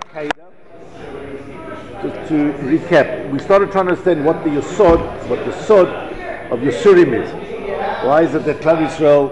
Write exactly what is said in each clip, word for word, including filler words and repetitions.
Akedah. Just to recap, we started trying to understand what the Yesod, what the Sod of Yisurim is. Why is it that Klal Yisrael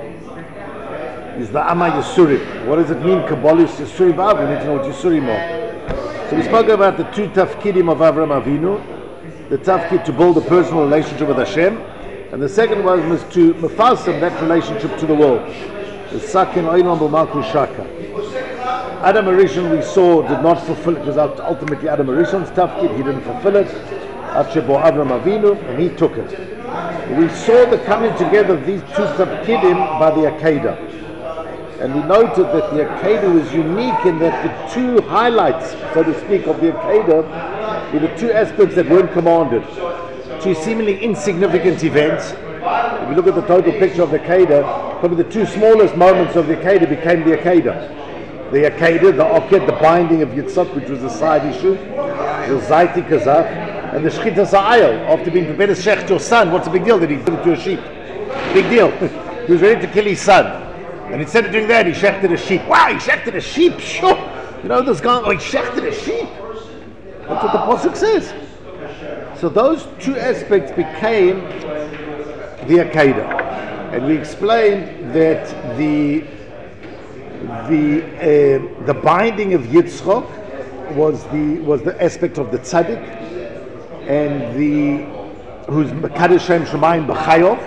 is the Amma Yisurim? What does it mean, Kabbalah Yisurim? We need to know what Yisurim are. So we spoke about the two tafkidim of Avram Avinu, the tafkid to build a personal relationship with Hashem, and the second one was to mafasam that relationship to the world. The Sakin Oinam B'Malku Shaka. Adam Arishon, we saw, did not fulfill it. It was ultimately Adam Arishon's tafkid. He didn't fulfill it. Achebo Avram Avinu, and he took it. We saw the coming together of these two tafkidim by the Akedah. And we noted that the Akedah was unique in that the two highlights, so to speak, of the Akedah were the two aspects that weren't commanded. Two seemingly insignificant events. If you look at the total picture of the Akedah, probably the two smallest moments of the Akedah became the Akedah. The Akedah, the Oked, the binding of Yitzhak, which was a side issue, the Zayti Kazach, and the Shchitas Ha'ayil, after being prepared to shecht your son. What's the big deal that he did it to a sheep? Big deal. He was ready to kill his son. And instead of doing that, he shechted a sheep. Wow, he shechted a sheep, sure. You know this guy, oh, he shechted a sheep. That's what the Pasuk says. So those two aspects became the Akedah. And we explained that the the uh, the binding of Yitzchak was the was the aspect of the tzaddik, and the who's Mekadesh Shem Shemayim b'Chayov,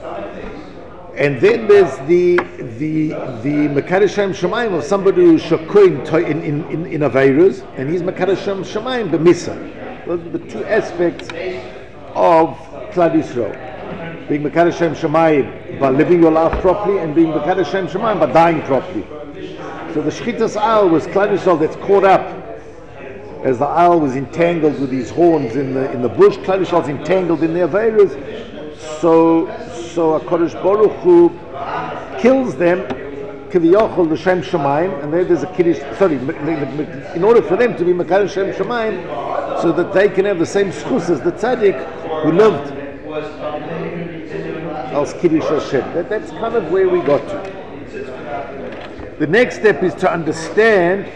and then there's the the the Mekadesh Shem Shemayim of somebody who's shakuin in in in, in Aveirus, and he's Mekadesh Shem Shemayim b'Misa. Those are the two aspects of Klal Yisrael: being Mekadesh Shem Shemayim by living your life properly, and being Mekadesh Shem Shemayim by dying properly. So the Shchitas Ha'ayil was Klal Yisrael that's caught up, as the owl was entangled with his horns in the in the bush. Klal Yisrael's entangled in their Aveirus. So so HaKadosh Baruch Hu kills them, Kiviyachol l'Shem Shemayim, and there there's a Kiddush. Sorry, in order for them to be Mekadesh Shem Shemayim, so that they can have the same schus as the tzaddik who lived als Kiddush Hashem. That, that's kind of where we got to. The next step is to understand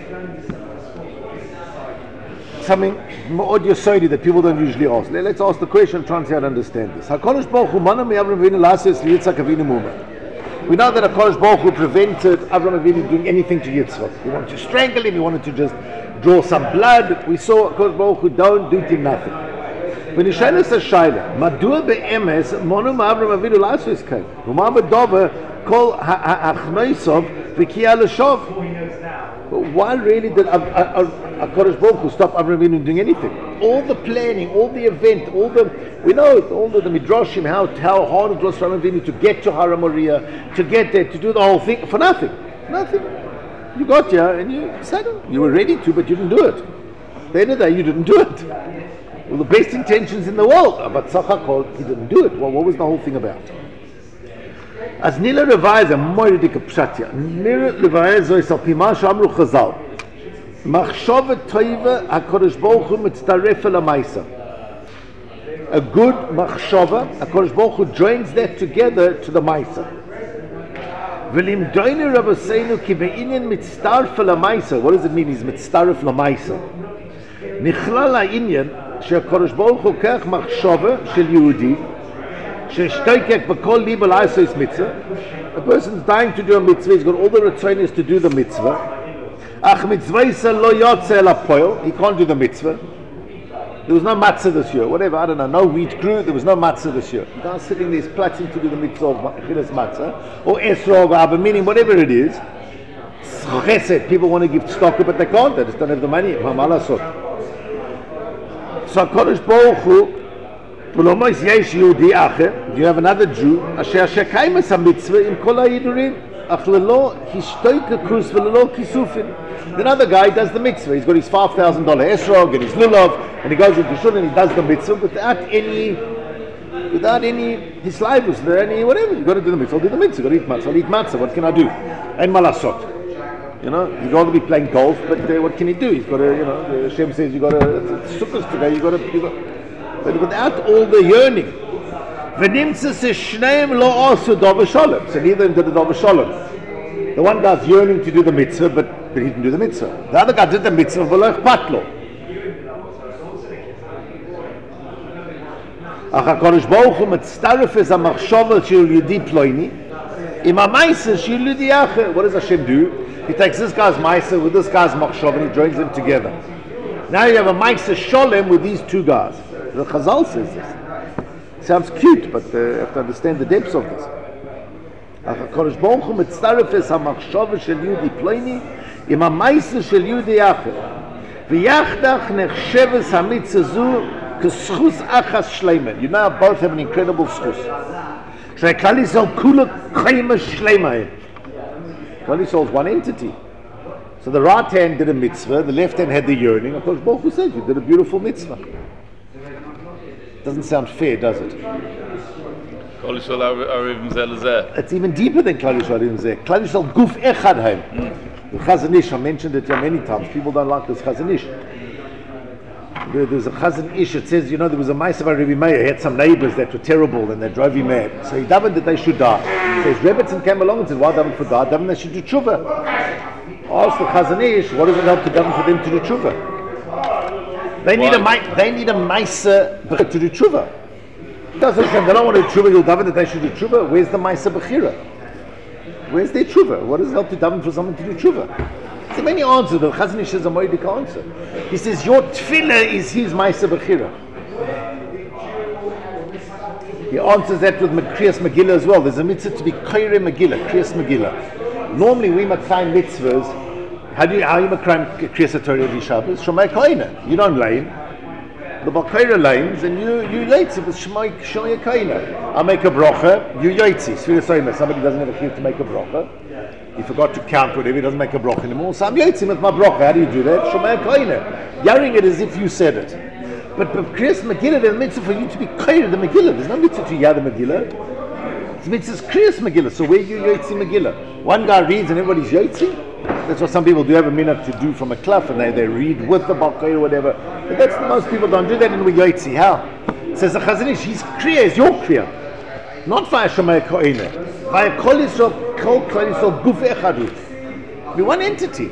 something more yesodi that people don't usually ask. Let's ask the question, try and see how to understand this. HaKadosh Baruch Hu mana me'Avram Avinu lasos liYitzchak Avinu muma. We know that HaKadosh Baruch Hu prevented Avram Avinu doing anything to Yitzchak. He wanted to strangle him, he wanted to just draw some blood. We saw HaKadosh Baruch Hu don't do him nothing. When he shayla says shayla, madua be'emes monu me'Avram Avinu lasos kain. V'ma b'dova kol ha'achnoisov v'kiyah l'shov. Why really did HaKadosh Baruch Hu stop Avram Avinu doing anything? All the planning, all the event, all the, we know all the, the midrashim, how, how hard it was for Avram Avinu to get to Har Moriah, to get there, to do the whole thing, for nothing. Nothing. You got here and you said you were ready to, but you didn't do it. At the end of the day, you didn't do it. Well, the best intentions in the world, but Tzachakol, he didn't do it. Well, what was the whole thing about? As Nila Revaya, more dike pshatya. Nila Revaya zo is al pima shamru chazal. Machshava toiva HaKadosh Baruch Hu mitztaref el ha'maisa. A good machshava, HaKadosh Baruch Hu joins that together to the maisa. V'lim doini Rabbeinu ki be'inyan mitztaref el ha'maisa. What does it mean? He's mitztaref la'maisa. Nichlal ha'inyan she'HaKadosh Baruch Hu kach machshava shel Yehudi. A person's dying to do a mitzvah, he's got all the retzonos to do the mitzvah. He can't do the mitzvah. There was no matzah this year, whatever, I don't know, no wheat grew, there was no matzah this year. The guy's sitting there, he's plotting to do the mitzvah of Chilas matzah, or Esra, or Abba, meaning whatever it is. Chesed, people want to give tzedakah, but they can't, they just don't have the money. So HaKadosh Baruch Hu, do you have another Jew? Another guy does the mitzvah. He's got his five thousand dollars esrog and his lulav, and he goes into shul and he does the mitzvah without any, without any hislavus, any whatever. You got to do the mitzvah. I'll do the mitzvah. Got to eat matzah. I'll eat matzah. What can I do? And malasot. You know, you got to be playing golf, but uh, what can he do? He's got to, you know, Hashem says you got to sukkahs today. You got to, you got. But without all the yearning, so neither of them did the Dava Shalom. The one guy's yearning to do the mitzvah, but but he didn't do the mitzvah. The other guy did the mitzvah, v'lo patlo. Ach HaKadosh Baruch Hu mitztaref es hamachshava shel Yehudi ploini, im ha'maisa shel Yehudi acher. What does Hashem do? He takes this guy's maisa with this guy's machshava and he joins them together. Now you have a maisa sholem with these two guys. The Chazal says this. Sounds cute, but uh, you have to understand the depths of this. Ach HaKadosh Baruch Hu mitztaref es hamachshava shel Yehudi ploini, im ha'maisa shel Yehudi acher. V'yachdach nechsheves hamitzah zu k'schus achas shleimen. You now both have an incredible schus. Klal Yisrael kula chayma shleima. Klal Yisrael is one entity. So the right hand did a mitzvah, the left hand had the yearning. Of course, Baruch Hu said you did a beautiful mitzvah. Doesn't sound fair, does it? It's even deeper than Klal Yisrael Arivim Zeh. Klal Yisrael guf echad haim. The Chazon Ish, I mentioned it here many times. People don't like this Chazon Ish. There's a Chazon Ish, it says, you know, there was a Ma'aseh by Rebbe Meir. He had some neighbors that were terrible and they drove him mad. So he davened that they should die. He says, Rebbetzin came along and said, why daven for die? Daven they should do tshuva. Ask the Chazon Ish, what does it help to daven for them to do tshuva? They need why? a they need a Ma'aseh to do tshuva. Doesn't say they don't want to do tshuva, you'll daven that they should do tshuva. Where's the Ma'aseh b'chira? Where's their tshuva? What does it help to daven for someone to do tshuva? So many answers, but Chazon Ish is a moedik answer. He says, your tefillah is his Ma'aseh b'chira. He answers that with Kriyas Megillah as well. There's a mitzvah to be Koire Megillah, Kriyas Megillah. Normally we makayim mitzvahs. How do you, how you makayim Kriyas HaTorah every Shabbos? Shomai Koine. You don't lane. The Balkaira lanes and you you yaitzi with Shomai Koine. I make a bracha, you yaitzi. Somebody doesn't have a chiyuv to make a bracha. He forgot to count whatever, he doesn't make a bracha anymore. So I'm yaitzi with my bracha. How do you do that? Shomai Koine. Yaring it as if you said it. But but Kriyas Megillah, there's a mitzvah for you to be Koire the Megillah. There's no mitzvah to yad the Megillah. It's mitzvah's Kriyas Megillah. So where you yaitzi Megillah? One guy reads and everybody's yaitzi. That's what some people do have a minute to do from a klaf and they, they read with the balkay or whatever. But that's the most people don't do that in Yaitzi. How? It says the Chazon Ish, his kriya is your kriya. Not via Shomai Koine. Via Kol Yisrael, Kol Klal Yisrael, Guf Echadu. We're one entity.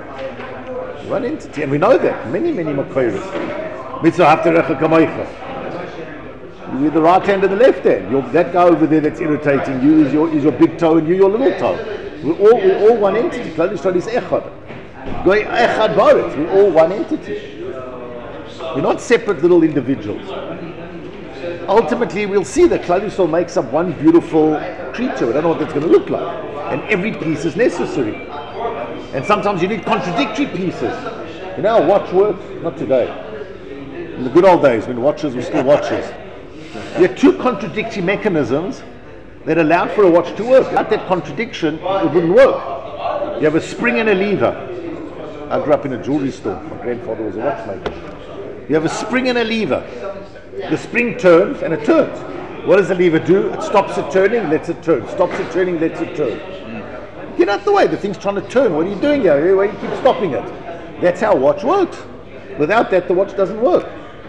One entity. And we know that. Many, many Makoiris. Mitzvah Haftarecha Kamoicha. You're the right hand and the left hand. You're, that guy over there that's irritating you is your, is your big toe and you your little toe. We're all, we're all one entity. Klal Yisrael is echad. Going echad baretz. We're all one entity. We're not separate little individuals. Ultimately, we'll see that Klal Yisrael makes up one beautiful creature. We don't know what that's going to look like. And every piece is necessary. And sometimes you need contradictory pieces. You know, a watch works? Not today. In the good old days, when watches were still watches. You had two contradictory mechanisms that allowed for a watch to work. Without that contradiction, it wouldn't work. You have a spring and a lever. I grew up in a jewelry store. My grandfather was a watchmaker. You have a spring and a lever. The spring turns and it turns. What does the lever do? It stops it turning, lets it turn. Stops it turning, lets it turn. Get out the way. The thing's trying to turn. What are you doing here? Why do you keep stopping it? That's how a watch works. Without that, the watch doesn't work.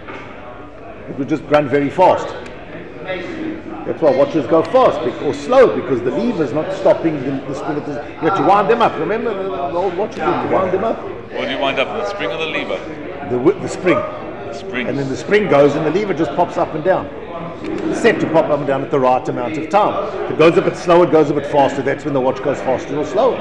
It would just run very fast. That's why watches go fast or slow, because the lever is not stopping the, the spring. You have to wind them up. Remember the, the old watches, you have to wind them up. What do you wind up? The spring or the lever? The, the spring. The spring. And then the spring goes and the lever just pops up and down. It's set to pop up and down at the right amount of time. If it goes a bit slower, it goes a bit faster. That's when the watch goes faster or slower.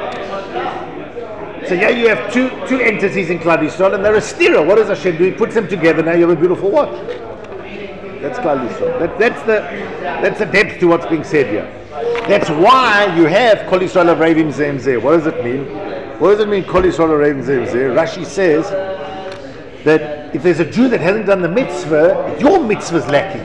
So yeah, you have two two entities in Klal Yisrael and they're a stira. What does Hashem do? He puts them together. Now you have a beautiful watch. That's Klal Yisrael. That, that's the that's the depth to what's being said here. That's why you have Kol Yisrael Arevim Zeh Zeh. What does it mean? What does it mean Kol Yisrael Arevim Zeh Zeh? Rashi says that if there's a Jew that hasn't done the mitzvah, your mitzvah's lacking.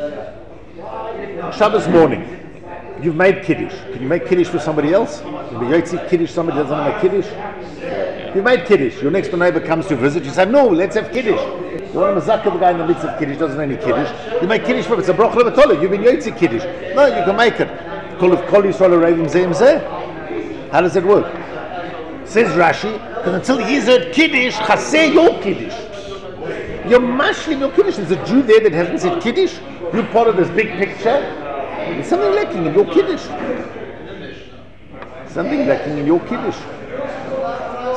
Shabbos morning, you've made kiddush. Can you make kiddush for somebody else? Can you Yotzi kiddush? Somebody doesn't want to make kiddush. You made kiddush. Your next door neighbor comes to visit. You say, no, let's have kiddush. You want to mazaka the guy in the midst of kiddush, doesn't know any kiddush. You make kiddush for him. It's a broch levatollah. You've been yotzi kiddush. No, you can make it. Kol Yisrael Arevim Zeh Zeh. How does it work? Says Rashi, because until he's heard kiddush, chaseh your kiddush. You're mashlim your kiddush. There's a Jew there that hasn't said kiddush. You're part of this big picture. There's something lacking in your kiddush. Something lacking in your kiddush.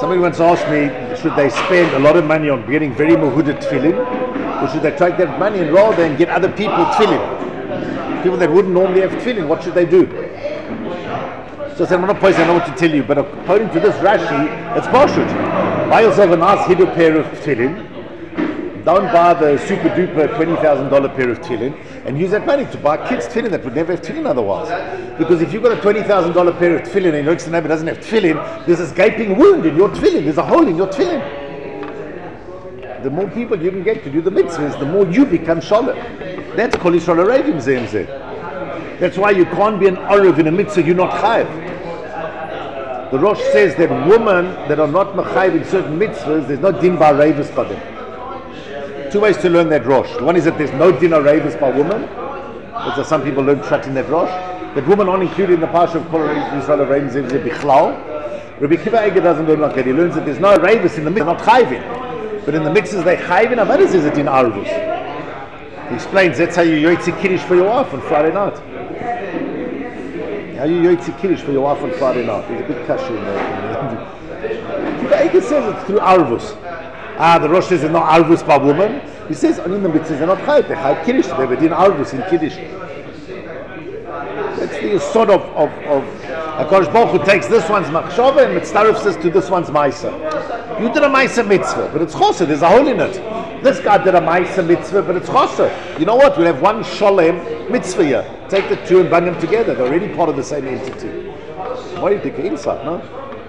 Somebody once asked me, should they spend a lot of money on getting very muhuda tefillin, or should they take that money and rather than get other people tefillin? People that wouldn't normally have tefillin, what should they do? So I said, I'm not posing, I know what to tell you, but according to this Rashi, it's Pashut. Buy yourself a nice hidden pair of tefillin. Don't buy the super duper twenty thousand dollars pair of tefillin and use that money to buy kids tefillin that would never have tefillin otherwise. Because if you've got a twenty thousand dollars pair of tefillin and your next neighbor doesn't have tefillin, there's this gaping wound in your tefillin, there's a hole in your tefillin. The more people you can get to do the mitzvahs, the more you become shalom. That's Kol Yisrael Arevim Zeh. That's why you can't be an Arev in a mitzvah you're not chayiv. The Rosh says that women that are not mechayiv in certain mitzvahs, there's no din bar revis by them. Two ways to learn that Rosh. One is that there's no din revis by women. That's some people learn pshat in that Rosh. That women aren't included in the parsha of Kol Yisrael Arevim Zeh Bichlal. Rabbi Kiva Eger doesn't learn like that. He learns that there's no revis in the mitzvah, not chayivin. But in the mitzvahs they chayivin, avodas is a din arvus. He explains that's how you yotzi kiddush for your wife on Friday night. How you yotzi kiddush for your wife on Friday night? There's a big kasha in there. Kiva Eger says it's through arvus. Ah, the Rosh says there's no arvus by woman. He says only in the mitzvahs they're not chayiv. They're chayiv kiddush. They're within arvus in kiddush. That's the sort of of of. HaKadosh Baruch Hu takes this one's machshava and mitzvah says to this one's ma'isa. You did a ma'isa mitzvah, but it's choser. There's a hole in it. This guy did a ma'isa mitzvah, but it's choser. You know what? We'll have one sholem mitzvah here. Take the two and bring them together. They're already part of the same entity. Why do you think insight, no?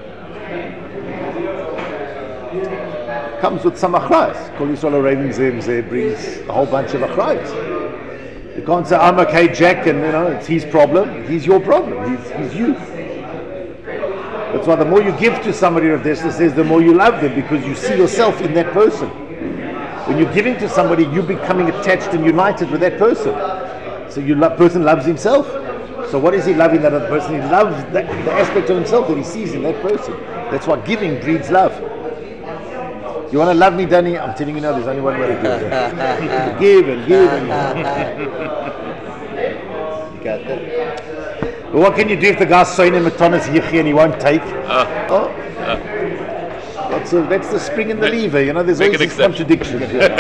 Comes with some achrayas. Kol Yisrael Arevim Zeh brings a whole bunch of achrayas. You can't say I'm okay, Jack, and you know it's his problem. He's your problem. He's, he's you. That's why the more you give to somebody, Rav Dessler says, the more you love them because you see yourself in that person. When you're giving to somebody, you're becoming attached and united with that person. So your lo- person loves himself. So what is he loving that other person? He loves that, the aspect of himself that he sees in that person. That's why giving breeds love. You want to love me, Danny? I'm telling you now, there's only one way to do it. Give and give and you got that. But what can you do if the guy's saying him matanas yichi and he won't take? Uh, oh, uh, that's, a, that's the spring in the lever. You know, there's always these contradictions.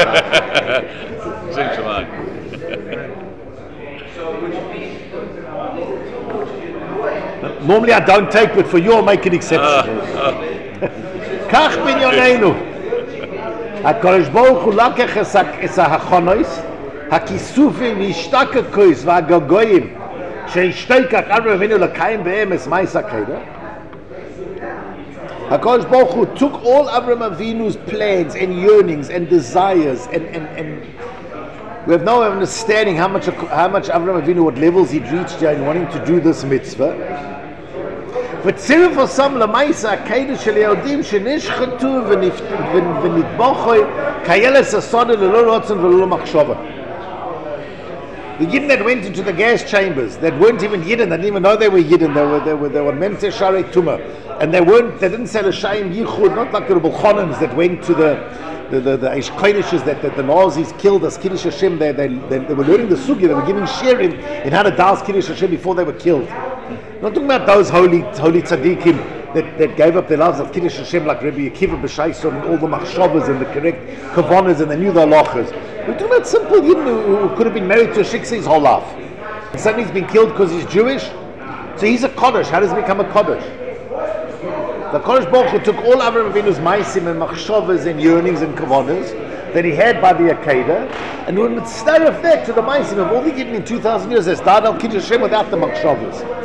Normally I don't take, but for you I'll make an exception. Kach binyoneinu. HaKadosh Baruch Hu lakach es ha'chanos ha'kisufim v'ishtakekois v'agagoyim she'ishtoikach Avraham Avinu l'kayim be'em es ma'isa keder. HaKadosh Baruch Hu took all Avraham Avinu's plans and yearnings and desires and, and, and we have no understanding how much how much Avraham Avinu, what levels he'd reached in wanting to do this mitzvah. But tziruf osam lamaisa akeidah shel Yehudim shenishchatu v'nitbochoi kayeles asada lelo rotzen v'lelo machshava. The Yidden that went into the gas chambers that weren't even Yidden, they didn't even know they were Yidden. They were they were they were memtei sharei tumah, and they weren't. They didn't say l'shaim yichud, not like the Rebbe Chonans that went to the the the, the Eish Kodeshes that, that the Nazis killed as Kiddush Hashem. They, they they they were learning the sugya. They were giving shirim in how to dance Kiddush Hashem before they were killed. Not talking about those holy holy tzaddikim that, that gave up their lives of Kiddush Hashem like Rabbi Akiva B'Shaison and all the machshavas and the correct kavanas and they knew the halachas. We're talking about simple Yidden who, who could have been married to a shiksa his whole life. And suddenly he's been killed because he's Jewish. So he's a Kaddish. How does he become a Kaddish? The Kaddish Baruch Hu took all Avraham Avinu's maisim and machshavas and yearnings and kavanas that he had by the Akedah, and when it's started of that to the maisim of all the Yidden in two thousand years that's died al Kiddush Hashem without the machshavas.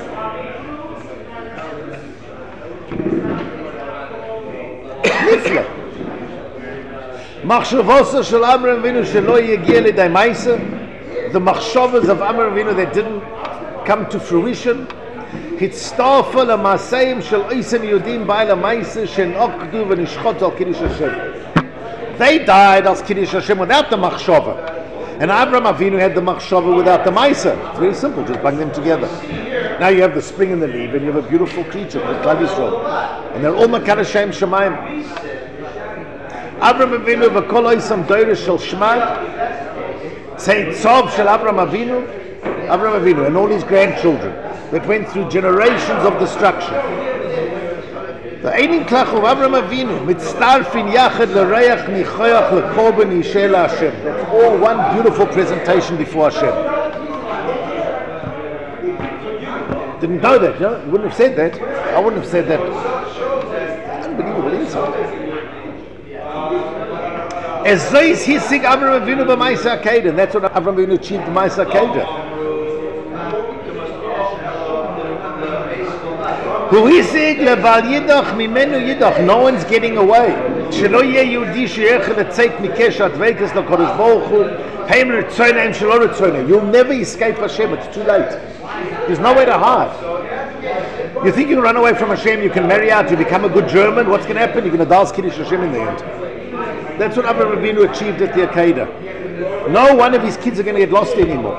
Nifla. Machshavos shel Avraham Avinu shelo yegia lidei ma'isa, the machshavas of Avraham Avinu that didn't come to fruition, hitztafa lemaseim shel oisem Yehudim ba'al ma'isa shenokdu v'nishchotu al Kiddush Hashem. They died as Kiddush Hashem without the machshava, and Avraham Avinu had the machshava without the ma'isa. It's very simple, just bring them together. Now you have the spring and the leaf, and you have a beautiful creature called Klal Yisrael, and they're all Makar Hashem Shemayim. Avraham Avinu v'kol oisam doirish shel Shema, say tzov shel Avraham Avinu, Avraham Avinu, and all his grandchildren that went through generations of destruction. The Einim Klach of Avram Avinu, Mitztarfin Yachad L'Reach Nichoyach L'Korban Yishel Hashem. That's all one beautiful presentation before Hashem. Didn't know that, you know? You wouldn't have said that. I wouldn't have said that. Unbelievable insight. As Zois Hisig Avram Avinu b'Maisa Akedah, and that's what Avram Avinu achieved b'Maisa Akedah. Who Hisig leval Yidach mimenu Yidach. No one's getting away. Shelo yeh Yehudi she'echel etzeit mikesh adveikus l'Kodesh Baruch Hu. Heim l'tzoyna heim shelo l'tzoyna. You'll never escape Hashem. It's too late. There's nowhere to hide. You think you can run away from Hashem, you can marry out, you become a good German, what's going to happen? You're going to dance Kiddush Hashem in the end. That's what Avraham Avinu achieved at the Akedah. No one of his kids are going to get lost anymore.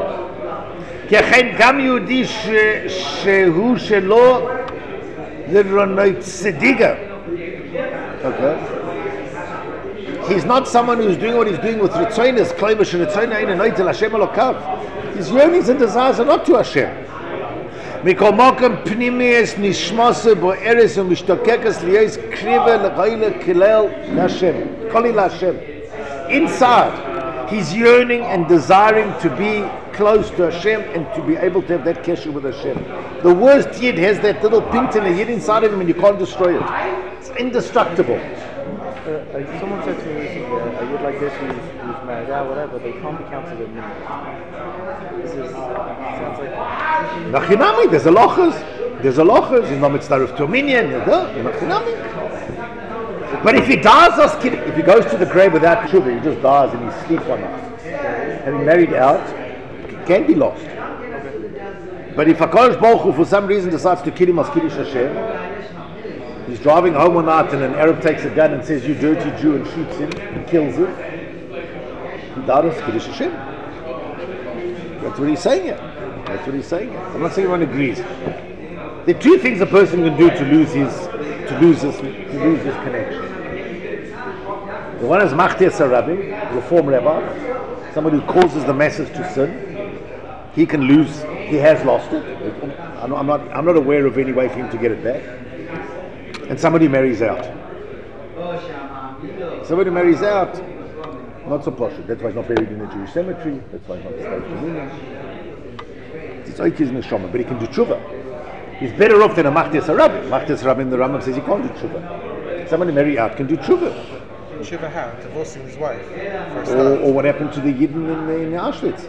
Okay. He's not someone who's doing what he's doing with Ritzoynes, Kleivish and Ritzoyne, and Noitel Hashem Elokav. His yearnings and desires are not to Hashem. Mikol Mokem Pnimis Nishmose Boeres Umishtokekas Liyos Krive Lechoyle Kilel Hashem. Koli Hashem. Inside, he's yearning and desiring to be close to Hashem and to be able to have that kesher with Hashem. The worst yid has that little pink in the yid inside of him and you can't destroy it. It's indestructible. Uh, uh, someone said to me recently, uh, a yid like this who's, who's married out, whatever, they can't be counted in minimum. This is, sounds like... Nachinami, there's a lochas. There's a lochas. He's not mitzvah to a minion. Nachinami. But if he dies, if he goes to the grave without tshuva, he just dies and he sleeps one night. Having married out, he can be lost. But if HaKadosh Baruch Hu for some reason decides to kill him as Kiddush Hashem, he's driving home one night and an Arab takes a gun and says, "You dirty Jew," and shoots him and kills him. He died as Kiddush Hashem. That's what he's saying here. That's what he's saying here. I'm not saying everyone agrees. There are two things a person can do to lose his to lose his to lose his connection. The one is Machtir Sarabim, Reform Rabbi, somebody who causes the masses to sin. He can lose. He has lost it. I'm not, I'm not. I'm not aware of any way for him to get it back. And somebody marries out. Somebody marries out. Not so posh. That's why he's not buried in a Jewish cemetery. That's why he's not the communion. It's oikis neshama, but he can do tshuva. He's better off than a Machtir Sarabim. Machtir Sarabim, the Rambam says he can't do tshuva. Somebody marry out can do tshuva. Tshuva how? Divorcing his wife? Or, or what happened to the Yidden in, in Auschwitz.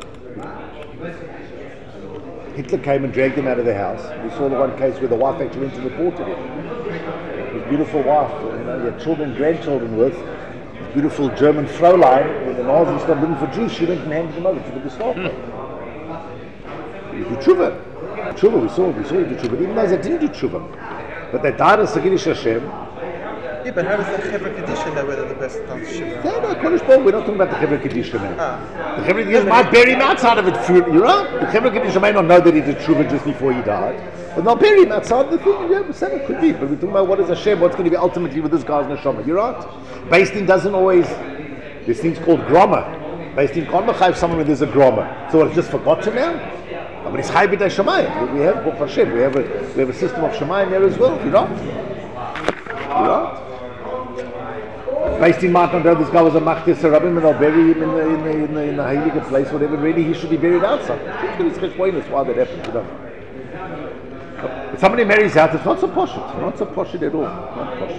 Hitler came and dragged him out of the house. We saw the one case where the wife actually went to report to him. His beautiful wife, you know, he had children, grandchildren with. His beautiful German Fräulein, when the Nazis started looking for Jews, she went and handed them over to the Gestapo. He did tshuva. Tshuva, we saw, we saw he did tshuva. Even those that didn't do tshuva. But they died as Kiddush Hashem. Yeah, but how does the Chevra Kedisha know whether the best time to shiva? No, no, Kodesh Baruch, we're not talking about the Chevra Kedisha now. Ah. The Chevra Kedisha might bury him outside of it. You're right. The Chevra Kedisha may not know that he did tshuva just before he died. But they'll bury him outside the thing. Yeah, it could be. But we're talking about what is Hashem, what's going to be ultimately with this guy's neshama. You're right. Based in doesn't always, there's things called groma. Based in can't mechayiv someone when there's a groma. So it's just forgotten now? But it's high b'day shemayim. We have Baruch Hashem. We have a we have a system of shemayim there as well. You're right. You're right. Based in Martin, this guy was a Machtir Sarabim, and they'll bury him in the in the in the, in the Heilige place, whatever. Really, he should be buried outside. It's why that happened, you know. If somebody marries out, it's not so posh. It's not so posh at all. Not posh.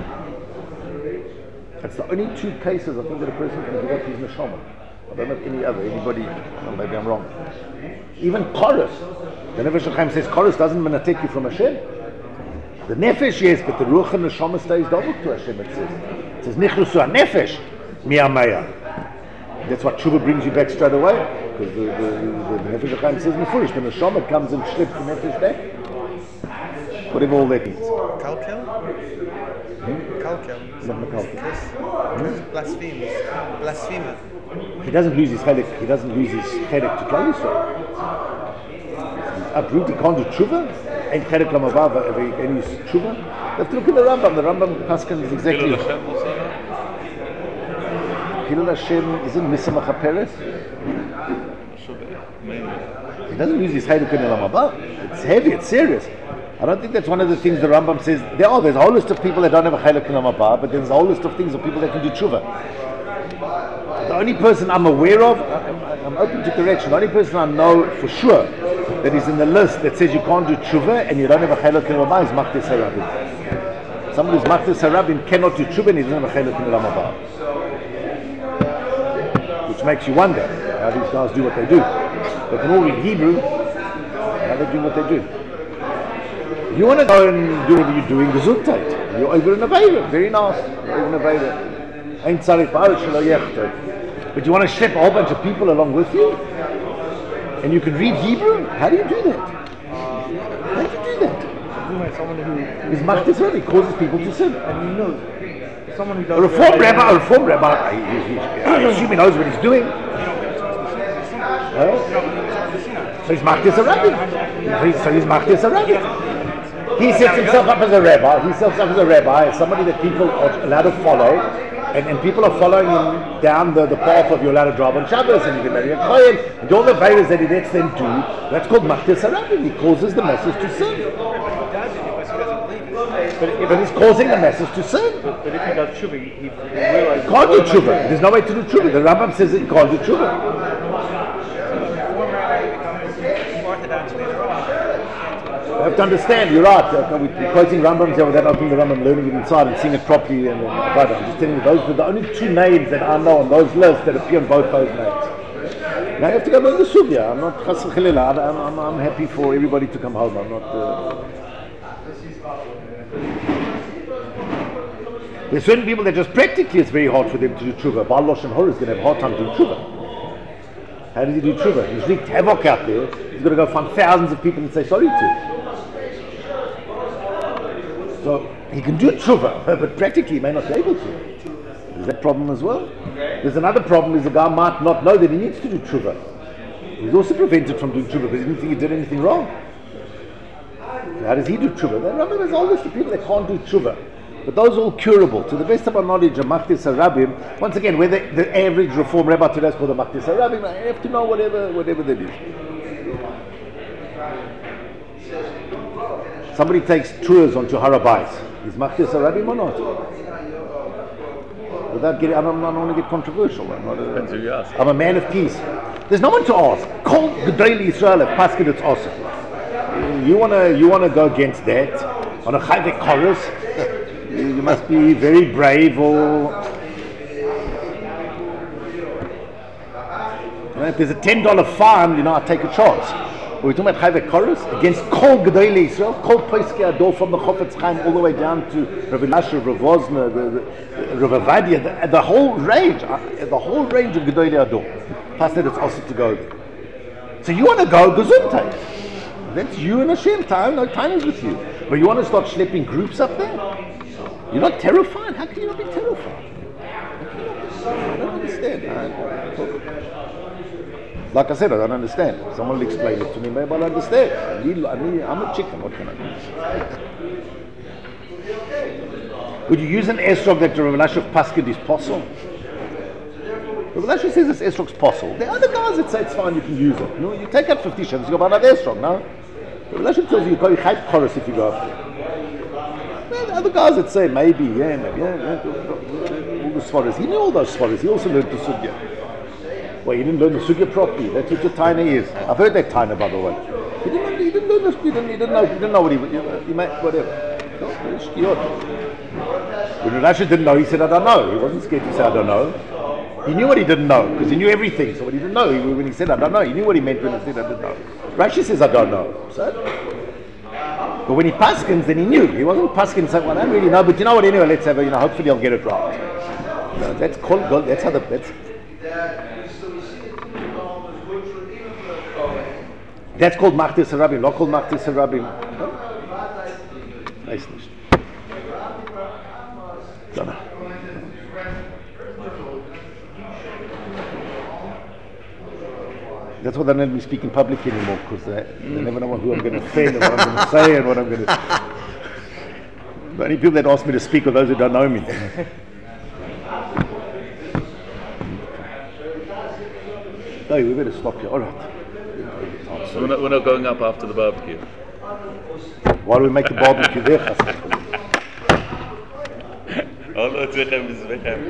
That's the only two cases I think that a person can give up his neshama. I don't know if any other. Anybody? Well, maybe I'm wrong. Even Chorus. The Nefesh Chaim says Chorus doesn't take you from Hashem. The Nefesh, yes, but the Ruach and Neshama stays double to Hashem, it says. It says, Nichlusu ha-Nefesh mi-Amaya. That's what Tshuva brings you back straight away. Because the, the, the, the Nefesh HaChaim says, Mefurish, the Neshama comes and schleps the Nefesh back. Whatever all that means. Kalkel? Hmm? Kalkel. Not Mekalkel. Hmm? Blasphemes. Blasphemer. He doesn't lose his chedek, he doesn't lose his chedek to Klal Yisrael. He's uprooted, he can't do Tshuva. Ain't chedek lamavav, if he can use Tshuva. You have to look at the Rambam. The Rambam Paskin is exactly. Hilul Hashem isn't Misa Machaperes. He doesn't use his Cheduk in Elam Haba. It's heavy. It's serious. I don't think that's one of the things the Rambam says. There are, there's a whole list of people that don't have a Chelek in Olam Haba, but there's a whole list of things of people that can do tshuva. The only person I'm aware of, I'm, I'm open to correction, the only person I know for sure that is in the list that says you can't do tshuva and you don't have a Chelek in Olam Haba is Machtes HaRabim. Someone who's Machtes HaRabim cannot do tshuva and he doesn't have a Chelek in Olam Haba. Which makes you wonder how these guys do what they do. They can all read Hebrew, how they do what they do. You want to go and do whatever you're doing, Gesundheit. You're over in Avera, very nice. You're over in Avera. Ain't tzarich ba'aretz shelo yechtoi. But you want to schlep a whole bunch of people along with you? And you can read Hebrew? How do you do that? How do you do that? Someone who His Machtes HaRabim causes people to sin. and you know, someone who does A reform rabbi, a reform rabbi, he, he, I assume he knows what he's doing. Huh? So he's Machtes HaRabim. So he's Machtes HaRabim. He sets himself up as a rabbi. He sets himself up as a rabbi, as somebody that people are allowed to follow, and, and people are following him down the, the path of you're allowed to drive on Shabbos, and you can marry a Kohen, and all the favors that he lets them do. That's called Machtes HaRabim. He causes the masses to sin. But, if, but he's causing the masses to sin. But, but if he does tshuva, he, he realizes... Can't do tshuva. There's no way to do tshuva. The Rambam says that you can't do tshuva. You have to understand, you're right. Uh, we're quoting Rambams here without opening the Rambam, learning it inside and seeing it properly. And, and but I'm just telling you, those are the only two names that I know on those lists that appear on both those names. Now you have to go to the Sugya. I'm not chas v'chalila. I'm, I'm, I'm happy for everybody to come home. I'm not. Uh, There's certain people that just practically it's very hard for them to do tshuva. Baal Lashon Hora is going to have a hard time doing tshuva. How does he do tshuva? He's wreaked havoc out there. He's got to go find thousands of people and say sorry to. So he can do tshuva, but practically he may not be able to. There's that problem as well. There's another problem is the guy might not know that he needs to do tshuva. He's also prevented from doing tshuva because he didn't think he did anything wrong. How does he do tshuva? Remember, there's all these people that can't do tshuva. But those are all curable. To the best of our knowledge, a Machtes HaRabim, once again, whether the average Reform Rabbi today is called a Machtes HaRabim, I have to know whatever whatever that is. Somebody takes tours onto Har HaBayis. Is Machtes HaRabim or not? Without getting, I don't, I don't want to get controversial. I'm, not a, Depends who you ask. I'm a man of peace. There's no one to ask. Kol Gedolei Yisrael if Paskin it's awesome. You wanna you wanna go against that on a Chayvek chorus? You must be very brave, or if there's a ten dollar fine, you know, I take a chance. But we're talking about Chayvek chorus against Kol Gedolei Yisrael, Kol Poskei Ador from the Chofetz Chaim all the way down to Rav Elasher, Rav Wozner, the, the, Rav Avadia, the, the whole range, uh, the whole range of Gedolei Ador. Plus that it's also to go there. So you want to go Gesundheit. That's you and Hashem. Time, no time is with you. But you want to start schlepping groups up there? You're not terrified? How can you not be terrified? I don't understand. I, like I said, I don't understand. Someone will explain it to me, maybe I'll understand. I need, I need, I'm a chicken, what can I do? Would you use an esrog that the Rav Elasher Paskid is possible? Rav Elasher says this esrog's possible. There are other guys that say it's fine, you can use it. You know, you take out fifty shekels, you go buy another esrog, no? Rav Elasher tells you you can chayv chorus if you go up there. There are other guys that say maybe, yeah, maybe, yeah, yeah. All the svaras. He knew all those svaras. He also learned the sugya. Well, he didn't learn the sugya properly. That's what your taina is. I've heard that taina, by the way. He didn't, he didn't learn this. He didn't, he didn't know. He didn't know what he. He, he made whatever. No, when Rav Elasher didn't know, he said, "I don't know." He wasn't scared to say, "I don't know." He knew what he didn't know because he knew everything. So what he didn't know, he, when he said, "I don't know," he knew what he meant when he said, "I didn't know." Rashi says, "I don't know." So. But when he paskins, then he knew. He wasn't paskin saying, "Well, I don't really know, but you know what? Anyway, let's have a, you know, hopefully I'll get it right." No, that's called God. That's how the that's that's called Machtes HaRabim. Not called Machtes HaRabim. Weiß nicht. Don't know. That's why they don't let me speak in public anymore, because they, they never know who I'm going to offend and what I'm going to say and what I'm going to... The only people that ask me to speak are those who don't know me. No, we better stop here. All right. So we're not, we're not going up after the barbecue. Why do we make the barbecue there, Chassan? Allah Tzechem is Vechem.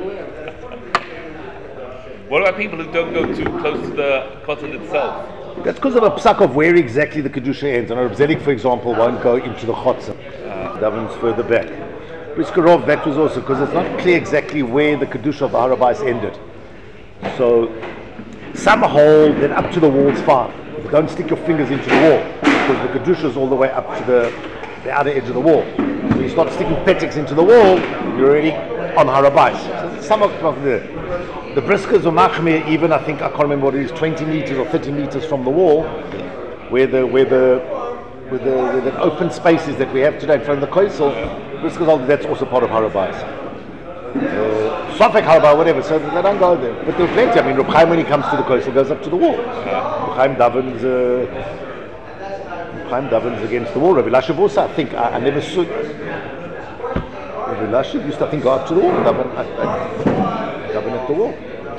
What about people who don't go too close to the Kotel itself? That's because of a psak of where exactly the Kedusha ends. And Reb Zelig, for example, won't go into the Chotzer. Uh, Davens further back. Briskerov, that was also because it's not clear exactly where the Kedusha of the Har HaBayis ended. So, some hold that up to the wall's fine. But don't stick your fingers into the wall, because the Kedusha is all the way up to the, the outer edge of the wall. So you start sticking petics into the wall, you're already on Har HaBayis. So some of there. The Briskers or Machmir, even I think I can't remember what it is, twenty meters or thirty meters from the wall, where the where the where the, where the open spaces that we have today in front of the Koisel, Briskers hold that's also part of Har HaBayis. Uh, Safek Har HaBayis, whatever, so they don't go there. But there are plenty. I mean, Reb Chaim, when he comes to the Koisel, goes up to the wall. Reb Chaim davens, uh, Reb Chaim davens against the wall. Rabbi Lashev also, I think, I, I never saw. Rabbi Lashev used to, I think, go up to the wall and daven at, daven at the wall.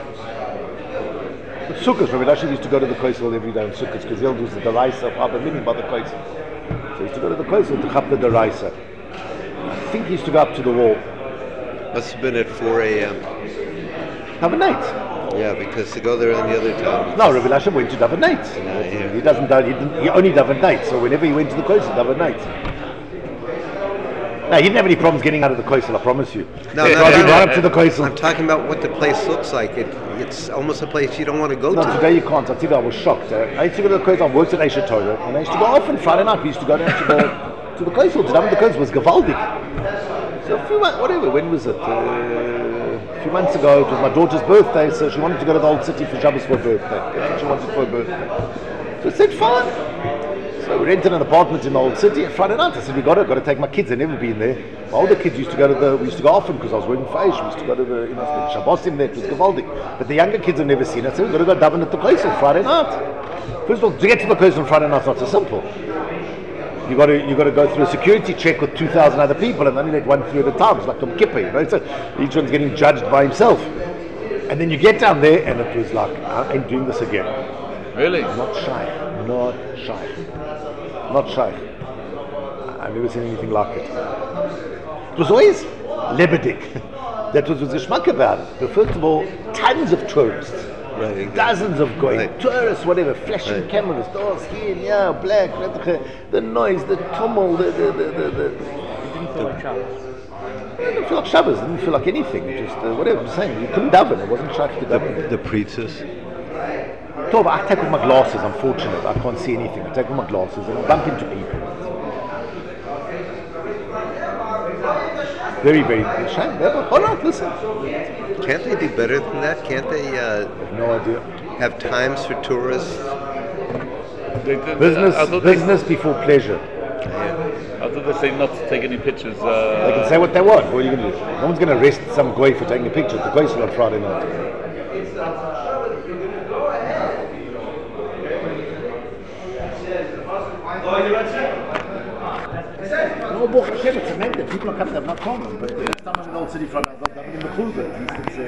But Sukkot, Rabbi Lashev used to go to the Koisel every day on Sukkot because he'll do the deraisa of Abba Minim by the Koisel. So he used to go to the Koisel to chap the deraisa. I think he used to go up to the wall. Must have been at four a.m. Daven night. Yeah, because to go there on the other time. No, Rabbi Lashem went to daven night. Yeah, yeah. He doesn't. He, didn't, he only daven night. So whenever he went to the Koisel, daven night. No, he didn't have any problems getting out of the Koisel, I promise you. No, He no, drove no, right no. up to the Koisel. I'm talking about what the place looks like. It, it's almost a place you don't want to go No, to. today you can't. I think I was shocked. Uh, I used to go to the Koisel. I worked at Aisha Torah, and I used to go often Friday night. We used to go down to the to the Koisel. To daven the Koisel was gewaldig. So a few months, whatever. When was it? Uh, a few months ago. It was my daughter's birthday, so she wanted to go to the old city for Shabbos for her birthday. That's what she wanted for her birthday. So I said, fine. So we rented an apartment in the old city. And Friday night, I said, we got to, got to take my kids. They've never been there. My older kids used to go to the. We used to go often because I was working for Aish. We used to go to the, you know, the Shabbosim there. It was gewaldig. But the younger kids have never seen it. So we got to go daven at the Koisel Friday night. First of all, to get to the Koisel on Friday night is not so simple. You got to you got to go through a security check with two thousand other people, and only let one through at a time. It's like Yom Kippur, you know. So each one's getting judged by himself. And then you get down there, and it was like, I ain't doing this again. Really? Not shy, not shy, not shy. I've never seen anything like it. It was always Lebedik. That was the schmuck about it. But first of all, tons of tourists. Right, exactly. Dozens of going, Right. tourists, whatever, flashing Right. cameras, oh, skiing, yeah, black, the noise, the tumult, the, the, the, the, the It didn't feel like Shabbos. it didn't feel like Shabbos, it didn't feel like anything, just uh, whatever I'm saying, you couldn't daven, it wasn't shaykh to daven. The preachers. Tov, I take off my glasses, I'm fortunate, I can't see anything, I take off my glasses and I bump into people. Very, very shame. Hold on, listen. Can't they do better than that? Can't they uh, I have no idea. have times for tourists? They, they, Business, I thought they, business before pleasure. Yeah. I thought they say not to take any pictures. Uh, They can say what they want. What are you going to do? No one's going to arrest some guy for taking a picture at the Koisel on Friday night. No, Baruch Hashem, it's amazing. People are coming, they've not come. But the next time I'm in the old city front, I'm in the Chulza.